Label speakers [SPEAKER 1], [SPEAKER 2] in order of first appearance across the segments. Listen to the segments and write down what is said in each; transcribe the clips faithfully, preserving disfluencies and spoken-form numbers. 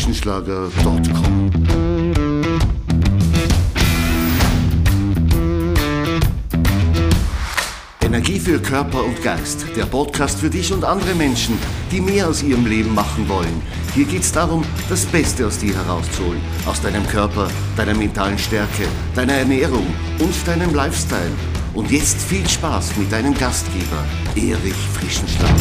[SPEAKER 1] frischenschlager punkt com. Energie für Körper und Geist. Der Podcast für dich und andere Menschen, die mehr aus ihrem Leben machen wollen. Hier geht es darum, das Beste aus dir herauszuholen. Aus deinem Körper, deiner mentalen Stärke, deiner Ernährung und deinem Lifestyle. Und jetzt viel Spaß mit deinem Gastgeber, Erich Frischenschlager.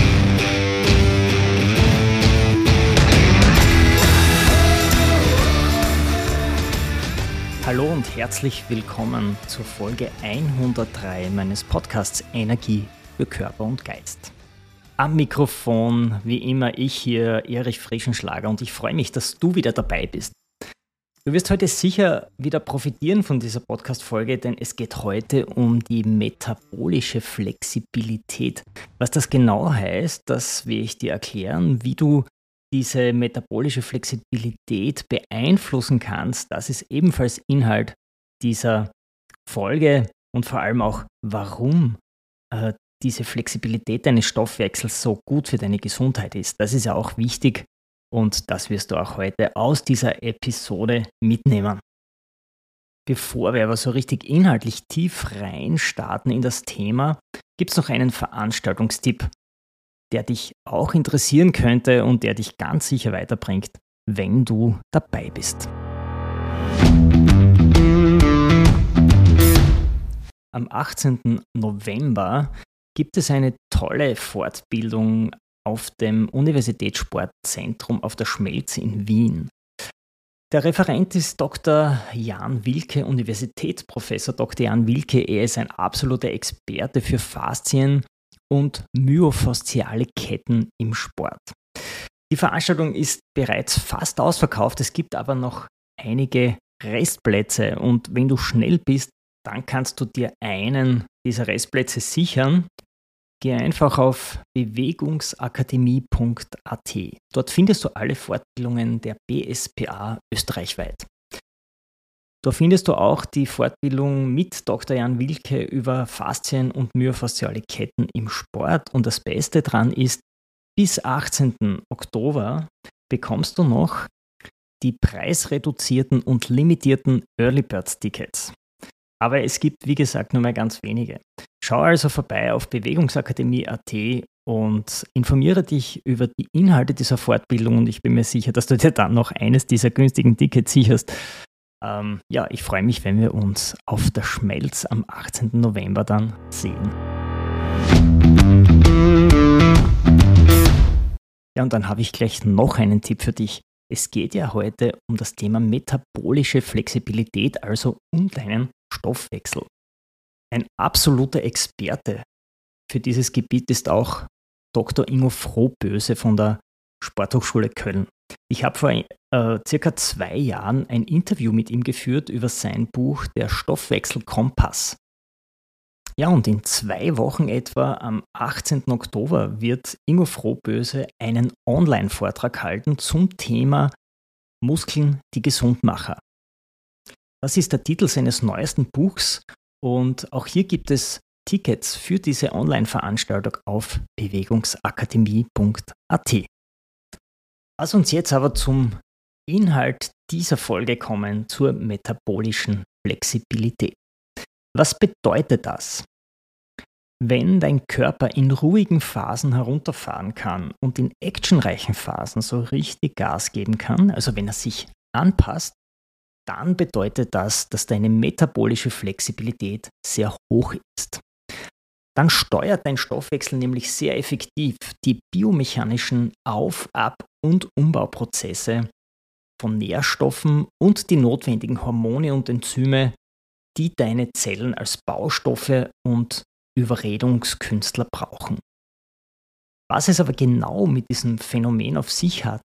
[SPEAKER 2] Hallo und herzlich willkommen zur Folge hundertdrei meines Podcasts Energie für Körper und Geist. Am Mikrofon, wie immer, ich hier, Erich Frischenschlager, und ich freue mich, dass du wieder dabei bist. Du wirst heute sicher wieder profitieren von dieser Podcast-Folge, denn es geht heute um die metabolische Flexibilität. Was das genau heißt, das will ich dir erklären, wie du diese metabolische Flexibilität beeinflussen kannst. Das ist ebenfalls Inhalt dieser Folge und vor allem auch, warum äh, diese Flexibilität deines Stoffwechsels so gut für deine Gesundheit ist. Das ist ja auch wichtig und das wirst du auch heute aus dieser Episode mitnehmen. Bevor wir aber so richtig inhaltlich tief reinstarten in das Thema, gibt es noch einen Veranstaltungstipp, der dich auch interessieren könnte und der dich ganz sicher weiterbringt, wenn du dabei bist. Am achtzehnten November gibt es eine tolle Fortbildung auf dem Universitätssportzentrum auf der Schmelz in Wien. Der Referent ist Doktor Jan Wilke, Universitätsprofessor Doktor Jan Wilke. Er ist ein absoluter Experte für Faszien und myofasziale Ketten im Sport. Die Veranstaltung ist bereits fast ausverkauft, es gibt aber noch einige Restplätze und wenn du schnell bist, dann kannst du dir einen dieser Restplätze sichern. Geh einfach auf bewegungsakademie punkt a t. Dort findest du alle Fortbildungen der B S P A österreichweit. Da findest du auch die Fortbildung mit Doktor Jan Wilke über Faszien und myofasziale Ketten im Sport. Und das Beste daran ist, bis achtzehnten Oktober bekommst du noch die preisreduzierten und limitierten Early Bird Tickets. Aber es gibt, wie gesagt, nur mehr ganz wenige. Schau also vorbei auf bewegungsakademie punkt a t und informiere dich über die Inhalte dieser Fortbildung und ich bin mir sicher, dass du dir dann noch eines dieser günstigen Tickets sicherst. Ähm, ja, ich freue mich, wenn wir uns auf der Schmelz am achtzehnten November dann sehen. Ja, und dann habe ich gleich noch einen Tipp für dich. Es geht ja heute um das Thema metabolische Flexibilität, also um deinen Stoffwechsel. Ein absoluter Experte für dieses Gebiet ist auch Doktor Ingo Frohböse von der Sporthochschule Köln. Ich habe vor äh, circa zwei Jahren ein Interview mit ihm geführt über sein Buch Der Stoffwechselkompass. Ja, und in zwei Wochen etwa, am achtzehnten Oktober, wird Ingo Frohböse einen Online-Vortrag halten zum Thema Muskeln, die Gesundmacher. Das ist der Titel seines neuesten Buchs und auch hier gibt es Tickets für diese Online-Veranstaltung auf bewegungsakademie punkt a t. Lass uns jetzt aber zum Inhalt dieser Folge kommen, zur metabolischen Flexibilität. Was bedeutet das? Wenn dein Körper in ruhigen Phasen herunterfahren kann und in actionreichen Phasen so richtig Gas geben kann, also wenn er sich anpasst, dann bedeutet das, dass deine metabolische Flexibilität sehr hoch ist. Dann steuert dein Stoffwechsel nämlich sehr effektiv die biomechanischen Auf-, Ab- und Umbauprozesse von Nährstoffen und die notwendigen Hormone und Enzyme, die deine Zellen als Baustoffe und Überredungskünstler brauchen. Was es aber genau mit diesem Phänomen auf sich hat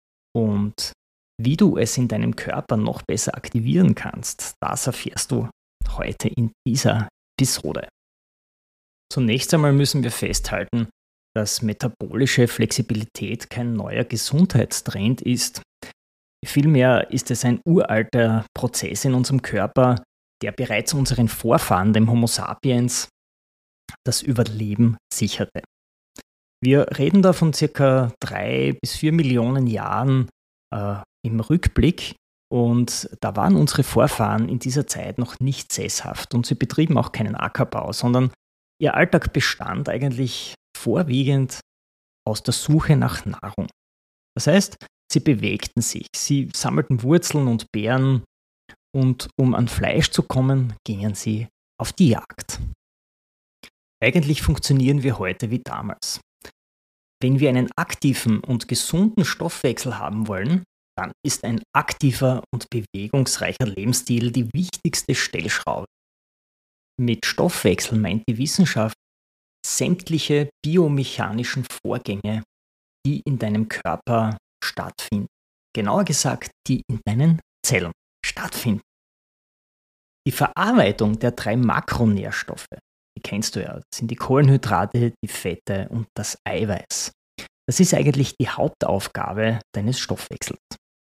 [SPEAKER 2] und wie du es in deinem Körper noch besser aktivieren kannst, das erfährst du heute in dieser Episode. Zunächst einmal müssen wir festhalten, dass metabolische Flexibilität kein neuer Gesundheitstrend ist. Vielmehr ist es ein uralter Prozess in unserem Körper, der bereits unseren Vorfahren, dem Homo sapiens, das Überleben sicherte. Wir reden da von circa drei bis vier Millionen Jahren äh, im Rückblick und da waren unsere Vorfahren in dieser Zeit noch nicht sesshaft und sie betrieben auch keinen Ackerbau, sondern ihr Alltag bestand eigentlich vorwiegend aus der Suche nach Nahrung. Das heißt, sie bewegten sich, sie sammelten Wurzeln und Beeren und um an Fleisch zu kommen, gingen sie auf die Jagd. Eigentlich funktionieren wir heute wie damals. Wenn wir einen aktiven und gesunden Stoffwechsel haben wollen, dann ist ein aktiver und bewegungsreicher Lebensstil die wichtigste Stellschraube. Mit Stoffwechsel meint die Wissenschaft sämtliche biomechanischen Vorgänge, die in deinem Körper stattfinden. Genauer gesagt, die in deinen Zellen stattfinden. Die Verarbeitung der drei Makronährstoffe, die kennst du ja, das sind die Kohlenhydrate, die Fette und das Eiweiß. Das ist eigentlich die Hauptaufgabe deines Stoffwechsels.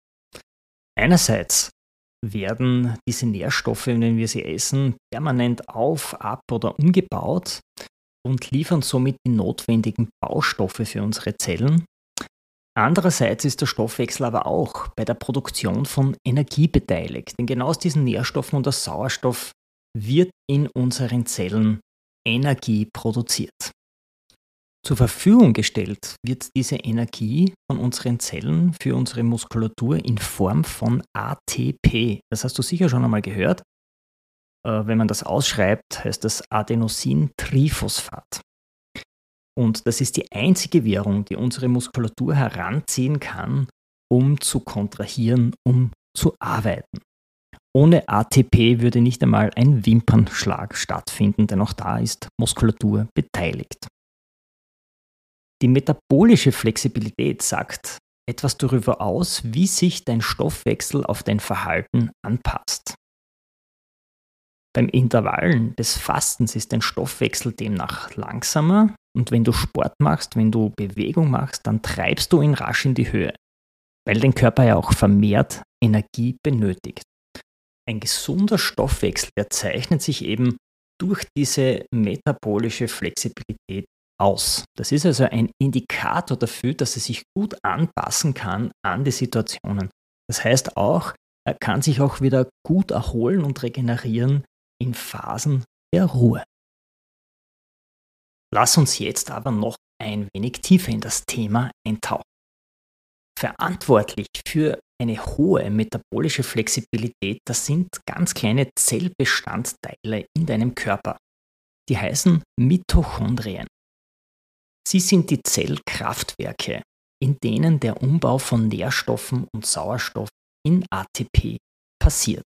[SPEAKER 2] Einerseits werden diese Nährstoffe, wenn wir sie essen, permanent auf, ab oder umgebaut und liefern somit die notwendigen Baustoffe für unsere Zellen. Andererseits ist der Stoffwechsel aber auch bei der Produktion von Energie beteiligt, denn genau aus diesen Nährstoffen und aus Sauerstoff wird in unseren Zellen Energie produziert. Zur Verfügung gestellt wird diese Energie von unseren Zellen für unsere Muskulatur in Form von A T P. Das hast du sicher schon einmal gehört. Äh, wenn man das ausschreibt, heißt das Adenosintriphosphat. Und das ist die einzige Währung, die unsere Muskulatur heranziehen kann, um zu kontrahieren, um zu arbeiten. Ohne A T P würde nicht einmal ein Wimpernschlag stattfinden, denn auch da ist Muskulatur beteiligt. Die metabolische Flexibilität sagt etwas darüber aus, wie sich dein Stoffwechsel auf dein Verhalten anpasst. Beim Intervallen des Fastens ist dein Stoffwechsel demnach langsamer und wenn du Sport machst, wenn du Bewegung machst, dann treibst du ihn rasch in die Höhe, weil dein Körper ja auch vermehrt Energie benötigt. Ein gesunder Stoffwechsel, der zeichnet sich eben durch diese metabolische Flexibilität aus. Das ist also ein Indikator dafür, dass er sich gut anpassen kann an die Situationen. Das heißt auch, er kann sich auch wieder gut erholen und regenerieren in Phasen der Ruhe. Lass uns jetzt aber noch ein wenig tiefer in das Thema eintauchen. Verantwortlich für eine hohe metabolische Flexibilität, das sind ganz kleine Zellbestandteile in deinem Körper. Die heißen Mitochondrien. Sie sind die Zellkraftwerke, in denen der Umbau von Nährstoffen und Sauerstoff in A T P passiert.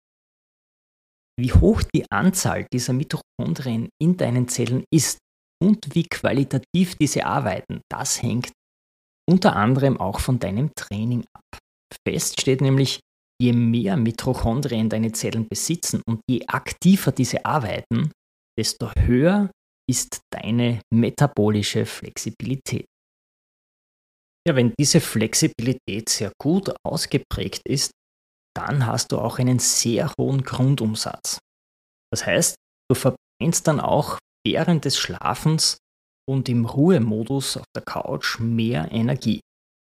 [SPEAKER 2] Wie hoch die Anzahl dieser Mitochondrien in deinen Zellen ist und wie qualitativ diese arbeiten, das hängt unter anderem auch von deinem Training ab. Fest steht nämlich, je mehr Mitochondrien deine Zellen besitzen und je aktiver diese arbeiten, desto höher ist deine metabolische Flexibilität. Ja, wenn diese Flexibilität sehr gut ausgeprägt ist, dann hast du auch einen sehr hohen Grundumsatz. Das heißt, du verbrennst dann auch während des Schlafens und im Ruhemodus auf der Couch mehr Energie.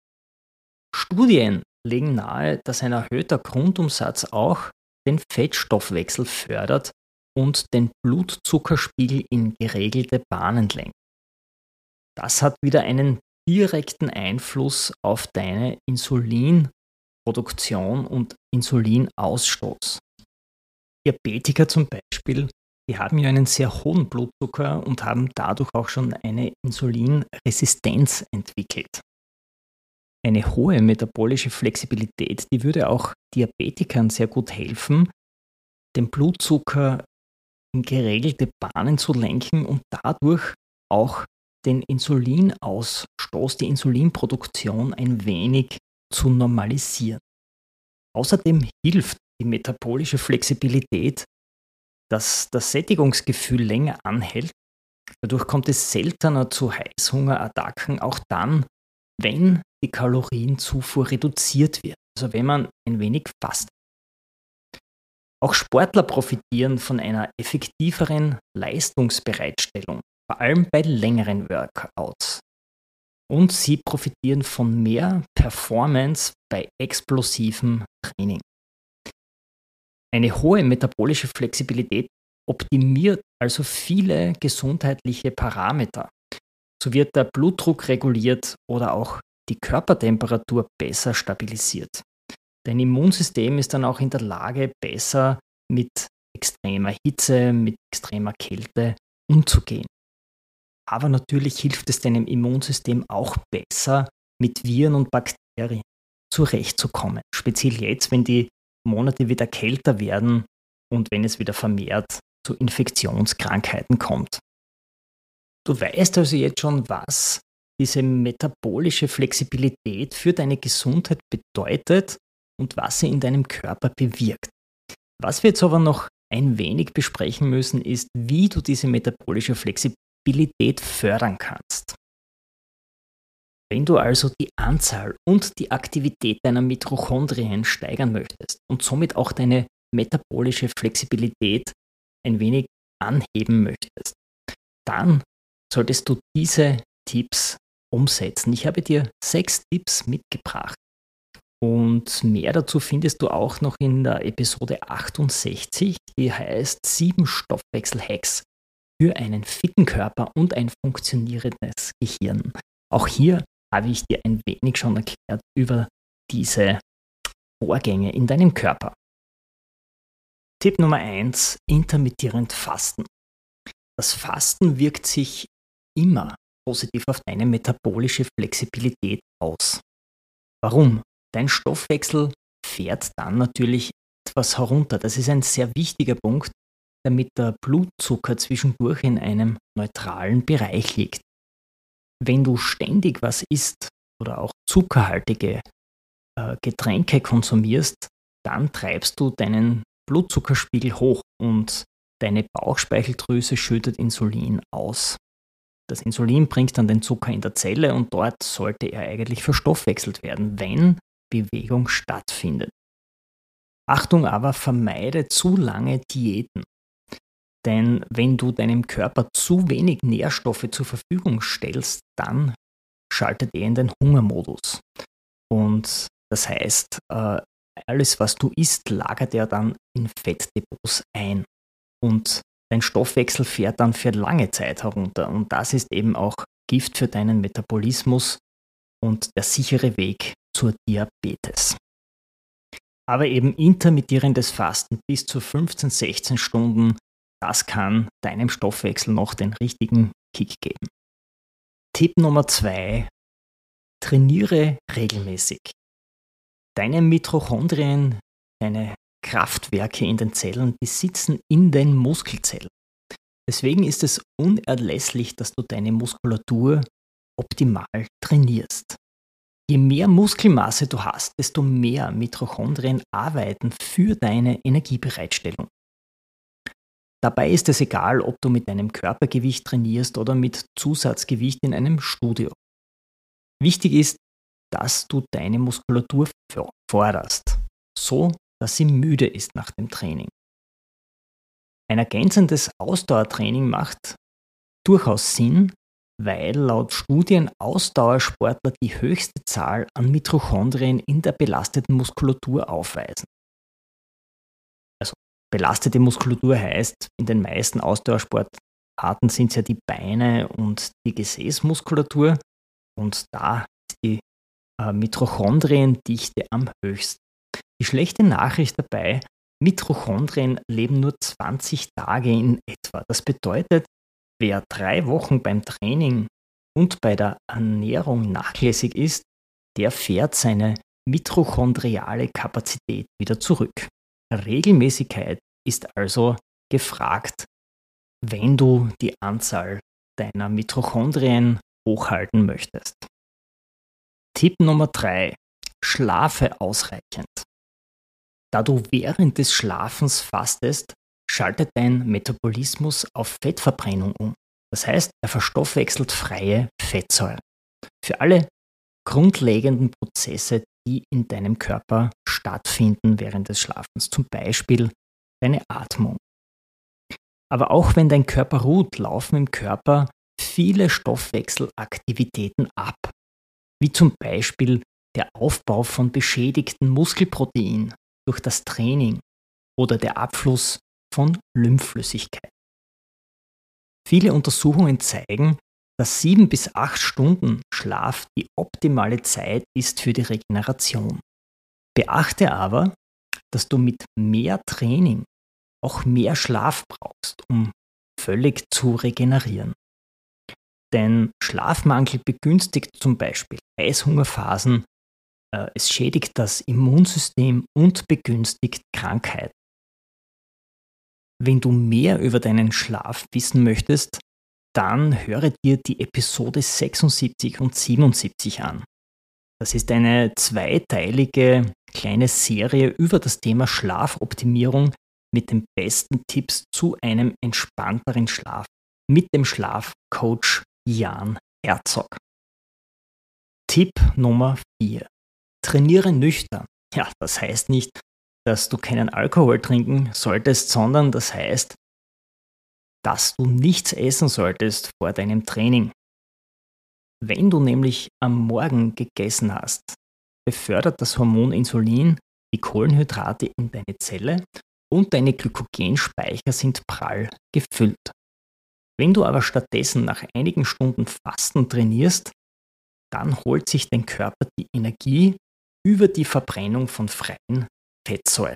[SPEAKER 2] Studien legen nahe, dass ein erhöhter Grundumsatz auch den Fettstoffwechsel fördert und den Blutzuckerspiegel in geregelte Bahnen lenkt. Das hat wieder einen direkten Einfluss auf deine Insulinproduktion und Insulinausstoß. Diabetiker zum Beispiel, die haben ja einen sehr hohen Blutzucker und haben dadurch auch schon eine Insulinresistenz entwickelt. Eine hohe metabolische Flexibilität, die würde auch Diabetikern sehr gut helfen, den Blutzucker in geregelte Bahnen zu lenken und dadurch auch den Insulinausstoß, die Insulinproduktion ein wenig zu normalisieren. Außerdem hilft die metabolische Flexibilität, dass das Sättigungsgefühl länger anhält. Dadurch kommt es seltener zu Heißhungerattacken, auch dann, wenn die Kalorienzufuhr reduziert wird, also wenn man ein wenig fastet. Auch Sportler profitieren von einer effektiveren Leistungsbereitstellung, vor allem bei längeren Workouts. und sie profitieren von mehr Performance bei explosivem Training. Eine hohe metabolische Flexibilität optimiert also viele gesundheitliche Parameter. So wird der Blutdruck reguliert oder auch die Körpertemperatur besser stabilisiert. Dein Immunsystem ist dann auch in der Lage, besser mit extremer Hitze, mit extremer Kälte umzugehen. Aber natürlich hilft es deinem Immunsystem auch besser, mit Viren und Bakterien zurechtzukommen. Speziell jetzt, wenn die Monate wieder kälter werden und wenn es wieder vermehrt zu Infektionskrankheiten kommt. Du weißt also jetzt schon, was diese metabolische Flexibilität für deine Gesundheit bedeutet und was sie in deinem Körper bewirkt. Was wir jetzt aber noch ein wenig besprechen müssen, ist, wie du diese metabolische Flexibilität fördern kannst. Wenn du also die Anzahl und die Aktivität deiner Mitochondrien steigern möchtest und somit auch deine metabolische Flexibilität ein wenig anheben möchtest, dann solltest du diese Tipps umsetzen. Ich habe dir sechs Tipps mitgebracht und mehr dazu findest du auch noch in der Episode achtundsechzig, die heißt sieben Stoffwechsel-Hacks für einen fitten Körper und ein funktionierendes Gehirn. Auch hier habe ich dir ein wenig schon erklärt über diese Vorgänge in deinem Körper. Tipp Nummer eins: intermittierend Fasten. Das Fasten wirkt sich immer positiv auf deine metabolische Flexibilität aus. Warum? Dein Stoffwechsel fährt dann natürlich etwas herunter. Das ist ein sehr wichtiger Punkt, damit der Blutzucker zwischendurch in einem neutralen Bereich liegt. Wenn du ständig was isst oder auch zuckerhaltige äh, Getränke konsumierst, dann treibst du deinen Blutzuckerspiegel hoch und deine Bauchspeicheldrüse schüttet Insulin aus. Das Insulin bringt dann den Zucker in der Zelle und dort sollte er eigentlich verstoffwechselt werden, wenn Bewegung stattfindet. Achtung aber, vermeide zu lange Diäten. Denn wenn du deinem Körper zu wenig Nährstoffe zur Verfügung stellst, dann schaltet er in den Hungermodus. Und das heißt, alles, was du isst, lagert er dann in Fettdepots ein. Und dein Stoffwechsel fährt dann für lange Zeit herunter. Und das ist eben auch Gift für deinen Metabolismus und der sichere Weg zur Diabetes. Aber eben intermittierendes Fasten bis zu fünfzehn, sechzehn Stunden, das kann deinem Stoffwechsel noch den richtigen Kick geben. Tipp Nummer zwei: trainiere regelmäßig. Deine Mitochondrien, deine Kraftwerke in den Zellen, die sitzen in den Muskelzellen. Deswegen ist es unerlässlich, dass du deine Muskulatur optimal trainierst. Je mehr Muskelmasse du hast, desto mehr Mitochondrien arbeiten für deine Energiebereitstellung. Dabei ist es egal, ob du mit deinem Körpergewicht trainierst oder mit Zusatzgewicht in einem Studio. Wichtig ist, dass du deine Muskulatur forderst, so dass sie müde ist nach dem Training. Ein ergänzendes Ausdauertraining macht durchaus Sinn, weil laut Studien Ausdauersportler die höchste Zahl an Mitochondrien in der belasteten Muskulatur aufweisen. Also belastete Muskulatur heißt, in den meisten Ausdauersportarten sind es ja die Beine und die Gesäßmuskulatur und da ist die äh, Mitochondriendichte am höchsten. Die schlechte Nachricht dabei: Mitochondrien leben nur zwanzig Tage in etwa. Das bedeutet, wer drei Wochen beim Training und bei der Ernährung nachlässig ist, der fährt seine mitochondriale Kapazität wieder zurück. Regelmäßigkeit ist also gefragt, wenn du die Anzahl deiner Mitochondrien hochhalten möchtest. Tipp Nummer drei: Schlafe ausreichend. Da du während des Schlafens fastest, schaltet dein Metabolismus auf Fettverbrennung um. Das heißt, er verstoffwechselt freie Fettsäuren. Für alle grundlegenden Prozesse, die in deinem Körper stattfinden während des Schlafens, zum Beispiel deine Atmung. Aber auch wenn dein Körper ruht, laufen im Körper viele Stoffwechselaktivitäten ab. wie zum Beispiel der Aufbau von beschädigten Muskelprotein durch das Training oder der Abfluss von Lymphflüssigkeit. Viele Untersuchungen zeigen, dass sieben bis acht Stunden Schlaf die optimale Zeit ist für die Regeneration. Beachte aber, dass du mit mehr Training auch mehr Schlaf brauchst, um völlig zu regenerieren. Denn Schlafmangel begünstigt zum Beispiel Heißhungerphasen, äh, es schädigt das Immunsystem und begünstigt Krankheiten. Wenn du mehr über deinen Schlaf wissen möchtest, dann höre dir die Episode sechsundsiebzig und siebenundsiebzig an. Das ist eine zweiteilige kleine Serie über das Thema Schlafoptimierung mit den besten Tipps zu einem entspannteren Schlaf mit dem Schlafcoach Jan Herzog. Tipp Nummer vier. Trainiere nüchtern. Ja, das heißt nicht, dass du keinen Alkohol trinken solltest, sondern das heißt, dass du nichts essen solltest vor deinem Training. Wenn du nämlich am Morgen gegessen hast, befördert das Hormon Insulin die Kohlenhydrate in deine Zelle und deine Glykogenspeicher sind prall gefüllt. Wenn du aber stattdessen nach einigen Stunden Fasten trainierst, dann holt sich dein Körper die Energie über die Verbrennung von freien Fettsäuren.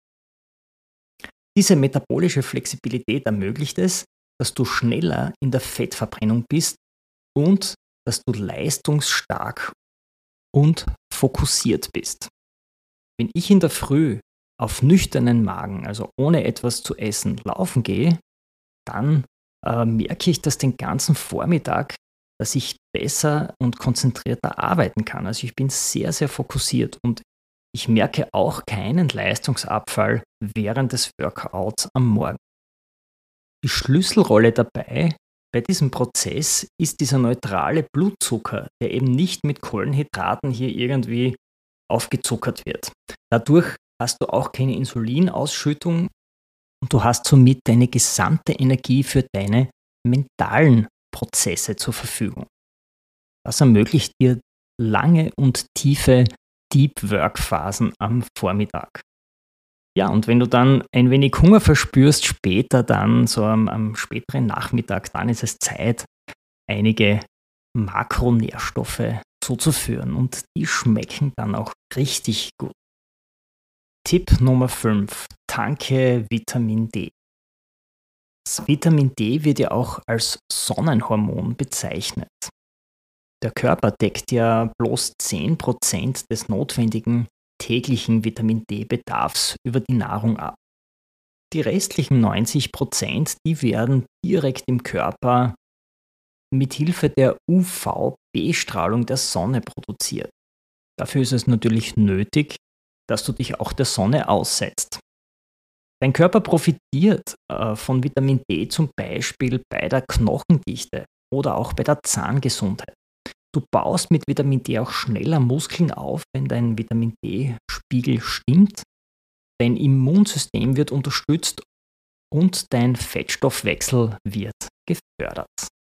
[SPEAKER 2] Diese metabolische Flexibilität ermöglicht es, dass du schneller in der Fettverbrennung bist und dass du leistungsstark und fokussiert bist. Wenn ich in der Früh auf nüchternen Magen, also ohne etwas zu essen, laufen gehe, dann äh, merke ich das den ganzen Vormittag, dass ich besser und konzentrierter arbeiten kann. Also ich bin sehr, sehr fokussiert und ich merke auch keinen Leistungsabfall während des Workouts am Morgen. Die Schlüsselrolle dabei bei diesem Prozess ist dieser neutrale Blutzucker, der eben nicht mit Kohlenhydraten hier irgendwie aufgezuckert wird. Dadurch hast du auch keine Insulinausschüttung und du hast somit deine gesamte Energie für deine mentalen Prozesse zur Verfügung. Das ermöglicht dir lange und tiefe Deep Work Phasen am Vormittag. Ja, und wenn du dann ein wenig Hunger verspürst, später dann, so am, am späteren Nachmittag, dann ist es Zeit, einige Makronährstoffe zuzuführen und die schmecken dann auch richtig gut. Tipp Nummer fünf. Tanke Vitamin D. Das Vitamin D wird ja auch als Sonnenhormon bezeichnet. Der Körper deckt ja bloß zehn Prozent des notwendigen täglichen Vitamin D-Bedarfs über die Nahrung ab. Die restlichen neunzig Prozent, die werden direkt im Körper mit Hilfe der U V B-Strahlung der Sonne produziert. Dafür ist es natürlich nötig, dass du dich auch der Sonne aussetzt. Dein Körper profitiert äh, von Vitamin D zum Beispiel bei der Knochendichte oder auch bei der Zahngesundheit. Du baust mit Vitamin D auch schneller Muskeln auf, wenn dein Vitamin D-Spiegel stimmt. Dein Immunsystem wird unterstützt und dein Fettstoffwechsel wird gefördert.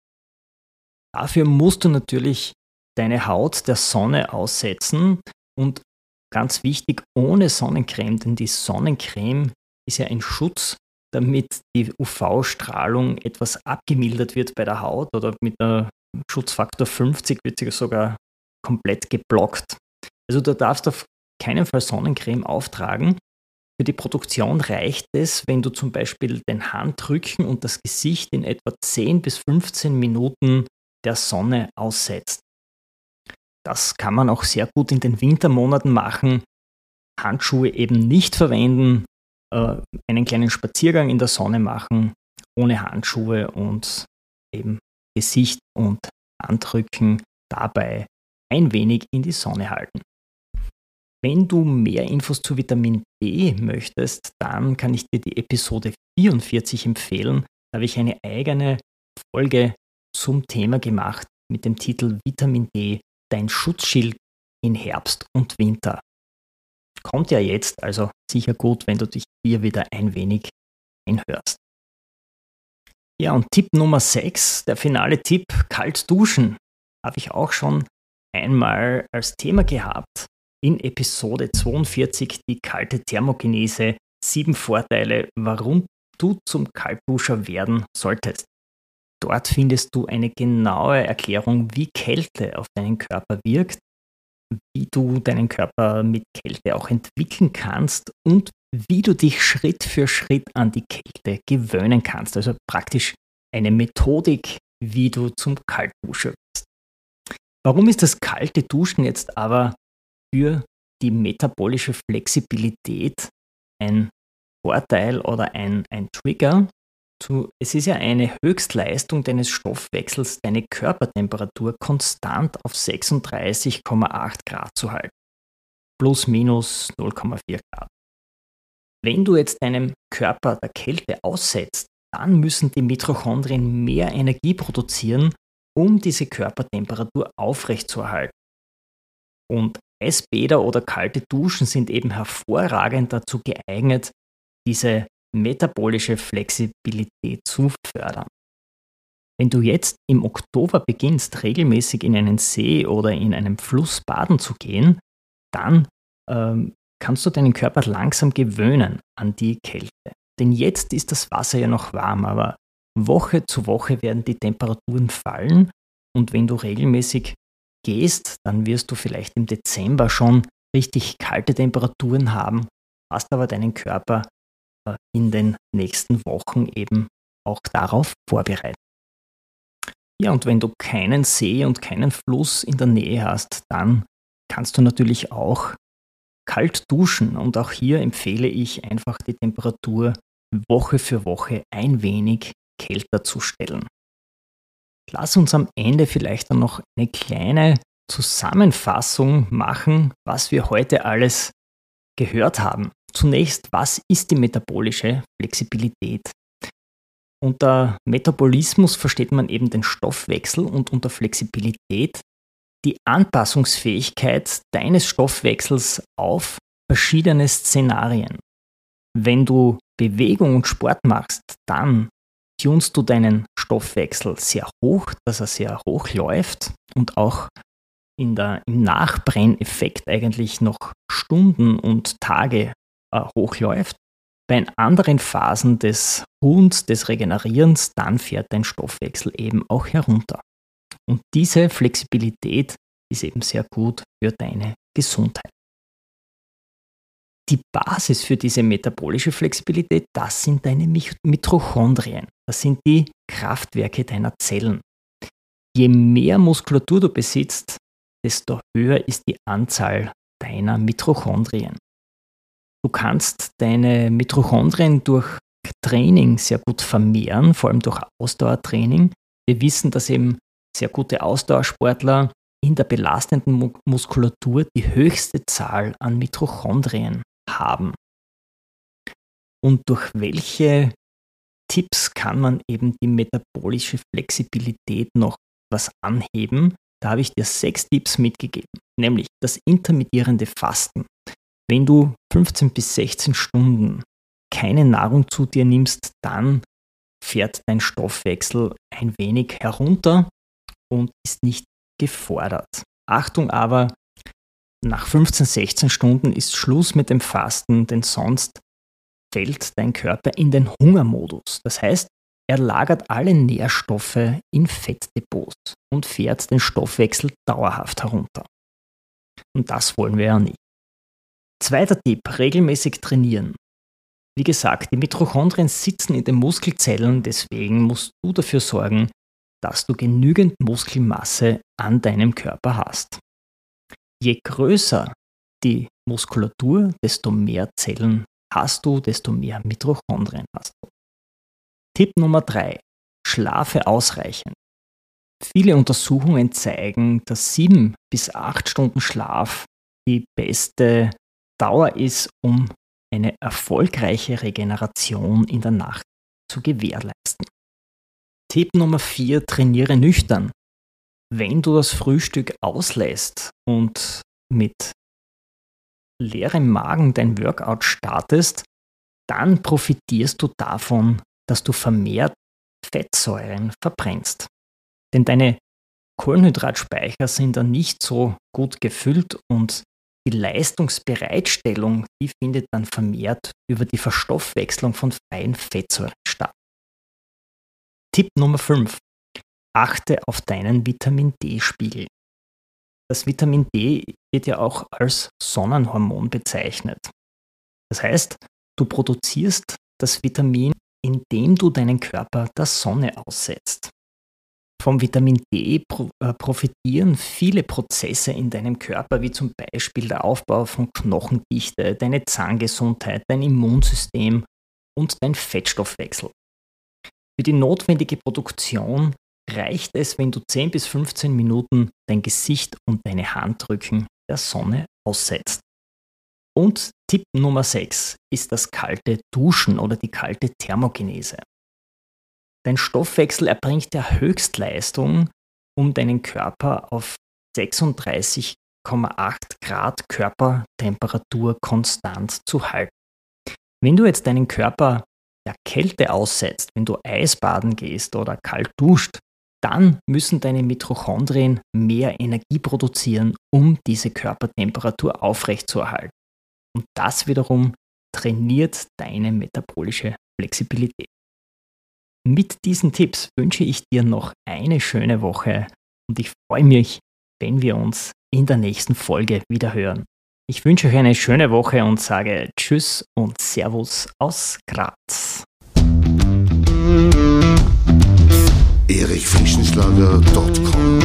[SPEAKER 2] Dafür musst du natürlich deine Haut der Sonne aussetzen und ganz wichtig, ohne Sonnencreme, denn die Sonnencreme ist ja ein Schutz, damit die U V-Strahlung etwas abgemildert wird bei der Haut oder mit der Schutzfaktor fünfzig wird sie sogar komplett geblockt. Also du darfst auf keinen Fall Sonnencreme auftragen. Für die Produktion reicht es, wenn du zum Beispiel den Handrücken und das Gesicht in etwa zehn bis fünfzehn Minuten der Sonne aussetzt. Das kann man auch sehr gut in den Wintermonaten machen. Handschuhe eben nicht verwenden, äh, einen kleinen Spaziergang in der Sonne machen, ohne Handschuhe und eben Gesicht und Handrücken dabei ein wenig in die Sonne halten. Wenn du mehr Infos zu Vitamin D möchtest, dann kann ich dir die Episode vierundvierzig empfehlen. Da habe ich eine eigene Folge zum Thema gemacht mit dem Titel Vitamin D, dein Schutzschild in Herbst und Winter. Kommt ja jetzt, also sicher gut, wenn du dich hier wieder ein wenig einhörst. Ja, und Tipp Nummer sechs, der finale Tipp, kalt duschen. Habe ich auch schon einmal als Thema gehabt in Episode zweiundvierzig, die kalte Thermogenese, sieben Vorteile, warum du zum Kaltduscher werden solltest. Dort findest du eine genaue Erklärung, wie Kälte auf deinen Körper wirkt, wie du deinen Körper mit Kälte auch entwickeln kannst und wie du dich Schritt für Schritt an die Kälte gewöhnen kannst. Also praktisch eine Methodik, wie du zum Kaltduscher wirst. Warum ist das kalte Duschen jetzt aber für die metabolische Flexibilität ein Vorteil oder ein, ein Trigger? Du, es ist ja eine Höchstleistung deines Stoffwechsels, deine Körpertemperatur konstant auf sechsunddreißig Komma acht Grad zu halten. Plus minus null Komma vier Grad. Wenn du jetzt deinem Körper der Kälte aussetzt, dann müssen die Mitochondrien mehr Energie produzieren, um diese Körpertemperatur aufrechtzuerhalten. Und Eisbäder oder kalte Duschen sind eben hervorragend dazu geeignet, diese metabolische Flexibilität zu fördern. Wenn du jetzt im Oktober beginnst, regelmäßig in einen See oder in einem Fluss baden zu gehen, dann ähm, kannst du deinen Körper langsam gewöhnen an die Kälte. Denn jetzt ist das Wasser ja noch warm, aber Woche zu Woche werden die Temperaturen fallen und wenn du regelmäßig gehst, dann wirst du vielleicht im Dezember schon richtig kalte Temperaturen haben, hast aber deinen Körper in den nächsten Wochen eben auch darauf vorbereiten. Ja, und wenn du keinen See und keinen Fluss in der Nähe hast, dann kannst du natürlich auch kalt duschen und auch hier empfehle ich einfach die Temperatur Woche für Woche ein wenig kälter zu stellen. Lass uns am Ende vielleicht dann noch eine kleine Zusammenfassung machen, was wir heute alles gehört haben. Zunächst, was ist die metabolische Flexibilität? Unter Metabolismus versteht man eben den Stoffwechsel und unter Flexibilität die Anpassungsfähigkeit deines Stoffwechsels auf verschiedene Szenarien. Wenn du Bewegung und Sport machst, dann tunst du deinen Stoffwechsel sehr hoch, dass er sehr hoch läuft und auch in der, im Nachbrenneffekt eigentlich noch Stunden und Tage äh, hochläuft. Bei anderen Phasen des Ruhens, des Regenerierens, dann fährt dein Stoffwechsel eben auch herunter. Und diese Flexibilität ist eben sehr gut für deine Gesundheit. Die Basis für diese metabolische Flexibilität, das sind deine Mitochondrien. Das sind die Kraftwerke deiner Zellen. Je mehr Muskulatur du besitzt, desto höher ist die Anzahl deiner Mitochondrien. Du kannst deine Mitochondrien durch Training sehr gut vermehren, vor allem durch Ausdauertraining. Wir wissen, dass eben sehr gute Ausdauersportler in der belastenden Muskulatur die höchste Zahl an Mitochondrien haben. Und durch welche Tipps kann man eben die metabolische Flexibilität noch was anheben? Da habe ich dir sechs Tipps mitgegeben, nämlich das intermittierende Fasten. Wenn du fünfzehn bis sechzehn Stunden keine Nahrung zu dir nimmst, dann fährt dein Stoffwechsel ein wenig herunter und ist nicht gefordert. Achtung aber, nach fünfzehn, sechzehn Stunden ist Schluss mit dem Fasten, denn sonst fällt dein Körper in den Hungermodus. Das heißt, er lagert alle Nährstoffe in Fettdepots und fährt den Stoffwechsel dauerhaft herunter. Und das wollen wir ja nicht. Zweiter Tipp, regelmäßig trainieren. Wie gesagt, die Mitochondrien sitzen in den Muskelzellen, deswegen musst du dafür sorgen, dass du genügend Muskelmasse an deinem Körper hast. Je größer die Muskulatur, desto mehr Zellen hast du, desto mehr Mitochondrien hast du. Tipp Nummer drei. Schlafe ausreichend. Viele Untersuchungen zeigen, dass sieben bis acht Stunden Schlaf die beste Dauer ist, um eine erfolgreiche Regeneration in der Nacht zu gewährleisten. Tipp Nummer vier. Trainiere nüchtern. Wenn du das Frühstück auslässt und mit leerem Magen dein Workout startest, dann profitierst du davon, dass du vermehrt Fettsäuren verbrennst. Denn deine Kohlenhydratspeicher sind dann nicht so gut gefüllt und die Leistungsbereitstellung, die findet dann vermehrt über die Verstoffwechslung von freien Fettsäuren statt. Tipp Nummer fünf. Achte auf deinen Vitamin-D-Spiegel. Das Vitamin D wird ja auch als Sonnenhormon bezeichnet. Das heißt, du produzierst das Vitamin, indem du deinen Körper der Sonne aussetzt. Vom Vitamin D pro, äh, profitieren viele Prozesse in deinem Körper, wie zum Beispiel der Aufbau von Knochendichte, deine Zahngesundheit, dein Immunsystem und dein Fettstoffwechsel. Für die notwendige Produktion reicht es, wenn du zehn bis fünfzehn Minuten dein Gesicht und deine Handrücken der Sonne aussetzt. Und Tipp Nummer sechs ist das kalte Duschen oder die kalte Thermogenese. Dein Stoffwechsel erbringt ja Höchstleistung, um deinen Körper auf sechsunddreißig Komma acht Grad Körpertemperatur konstant zu halten. Wenn du jetzt deinen Körper der Kälte aussetzt, wenn du Eisbaden gehst oder kalt duscht, dann müssen deine Mitochondrien mehr Energie produzieren, um diese Körpertemperatur aufrechtzuerhalten. Und das wiederum trainiert deine metabolische Flexibilität. Mit diesen Tipps wünsche ich dir noch eine schöne Woche und ich freue mich, wenn wir uns in der nächsten Folge wieder hören. Ich wünsche euch eine schöne Woche und sage Tschüss und Servus aus Graz.
[SPEAKER 1] erich frischenschlager punkt com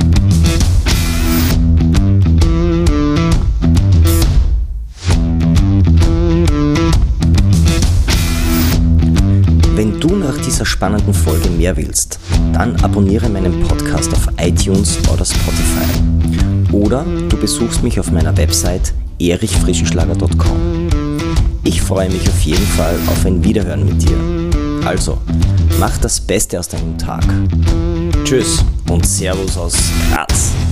[SPEAKER 3] Wenn du nach dieser spannenden Folge mehr willst, dann abonniere meinen Podcast auf iTunes oder Spotify. Oder du besuchst mich auf meiner Website erich frischenschlager punkt com. Ich freue mich auf jeden Fall auf ein Wiederhören mit dir. Also, mach das Beste aus deinem Tag. Tschüss und Servus aus Graz.